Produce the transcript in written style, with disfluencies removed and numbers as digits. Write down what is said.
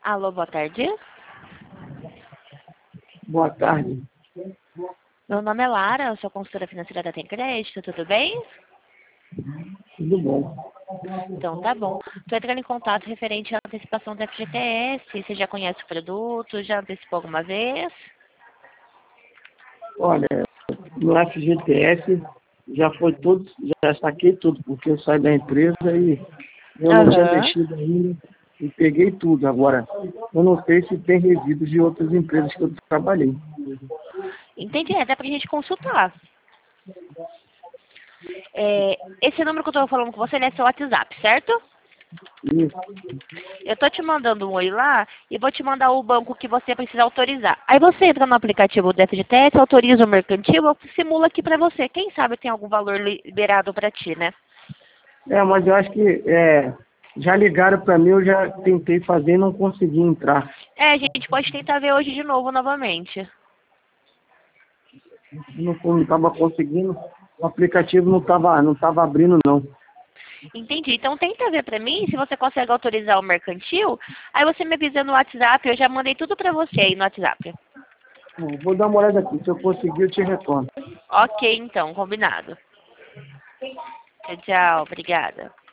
Alô, boa tarde. Boa tarde. Meu nome é Lara, eu sou consultora financeira da Tem Crédito, tudo bem? Tudo bom. Então tá bom. Estou entrando em contato referente à antecipação do FGTS. Você já conhece o produto? Já antecipou alguma vez? Olha, no FGTS já saquei tudo, porque eu saí da empresa e eu não tinha Aham. mexido ainda e peguei tudo. Agora, eu não sei se tem resíduos de outras empresas que eu trabalhei. Entendi, dá pra gente consultar. Esse número que eu tô falando com você, ele é seu WhatsApp, certo? Isso. Eu tô te mandando um oi lá e vou te mandar o banco que você precisa autorizar. Aí você entra no aplicativo do FGTS, autoriza o mercantil, eu simulo aqui pra você. Quem sabe tem algum valor liberado pra ti, né? Mas eu acho que já ligaram para mim, eu já tentei fazer e não consegui entrar. A gente pode tentar ver hoje de novo, novamente. Não estava conseguindo, o aplicativo não tava abrindo, não. Entendi. Então tenta ver pra mim se você consegue autorizar o mercantil. Aí você me avisa no WhatsApp, eu já mandei tudo pra você aí no WhatsApp. Bom, vou dar uma olhada aqui, se eu conseguir eu te retorno. Ok, então, combinado. Tchau, tchau, obrigada.